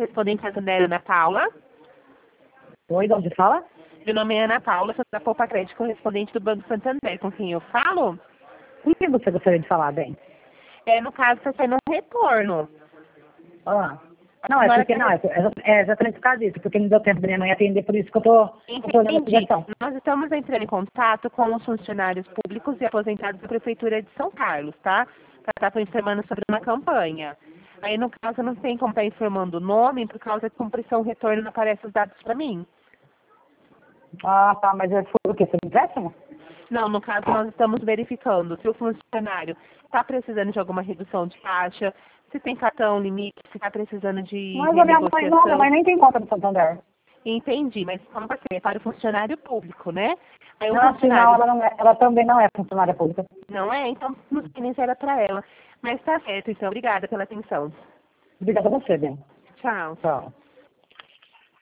correspondente Azanera Ana Paula. Oi, de onde fala? Meu nome é Ana Paula, sou da Poupa Crédito, correspondente do Banco Santander, com quem eu falo. Com quem você gostaria de falar, bem? No caso, está saindo um retorno. Ah. Não, é porque não, é exatamente por causa disso, porque não deu tempo da minha mãe atender, por isso que eu tô olhando a sugestão. Nós estamos entrando em contato com os funcionários públicos e aposentados da Prefeitura de São Carlos, tá? Para estar informando sobre uma campanha. Aí, no caso, não tem como estar informando o nome, por causa de cumprição retorno não aparece os dados para mim. Ah, tá, mas foi o quê? Foi empréstimo? Não, no caso, nós estamos verificando se o funcionário está precisando de alguma redução de taxa, se tem cartão limite, se está precisando de Mas a minha mãe não, minha mãe nem tem conta no Santander. Entendi, mas como você é para o funcionário público, né? Aí o Não, funcionário... não, ela também não é funcionária pública. Não é? Então, não sei nem se era para ela. Mas tá certo, então. Obrigada pela atenção. Obrigada a você, bem. Tchau. Tchau.